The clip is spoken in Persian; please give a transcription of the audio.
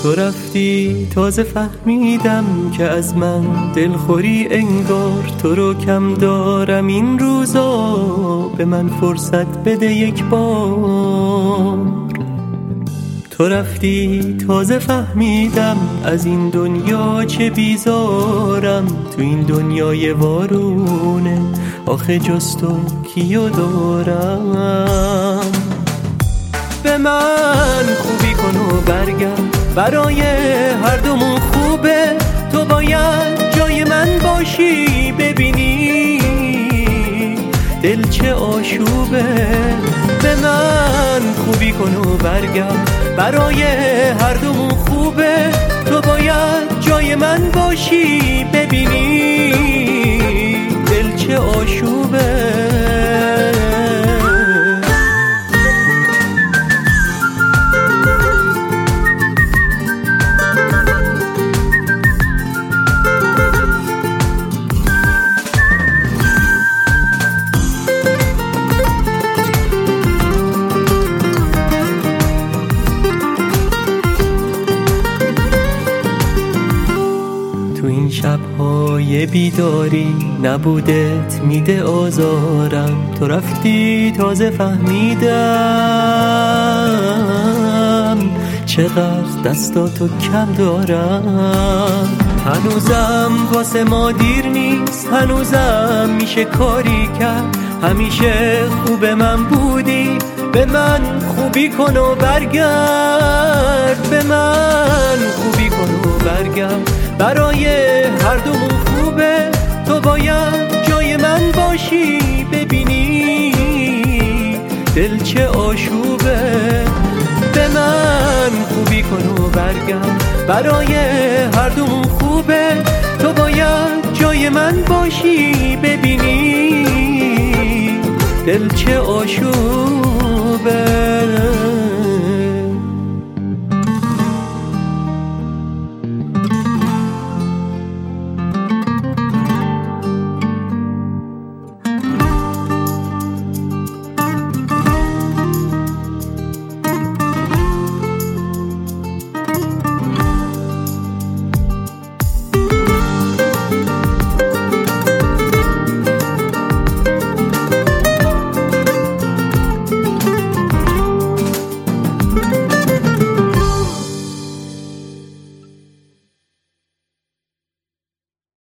تو رفتی تازه فهمیدم که از من دلخوری انگار، تو رو کم دارم این روزا، به من فرصت بده یک بار. تو رفتی تازه فهمیدم از این دنیا چه بیزارم، تو این دنیای وارونه آخه جز تو کیو دارم. به من خوبی کن و برگرد، برای هر دومون خوبه، تو باید جای من باشی ببینی دل چه آشوبه. به من خوبی کن و برگرد، برای هر دومون خوبه، تو باید جای من باشی ببینی دل چه آشوبه. تو این شب‌های بیداری نبودت میده آزارم، تو رفتی تازه فهمیدم چقدر دستاتو کم دارم. هنوزم واسه ما دیر نیست، هنوزم میشه کاری کرد، همیشه خوب من بودی، به من خوبی کن و برگرد. به من خوبی کن و برگرد، برای هر دومون خوبه، تو باید جای من باشی ببینی دل چه آشوبه. به من خوبی کن و برگرد، برای هر دومون خوبه، تو باید جای من باشی ببینی دل چه آشوبه.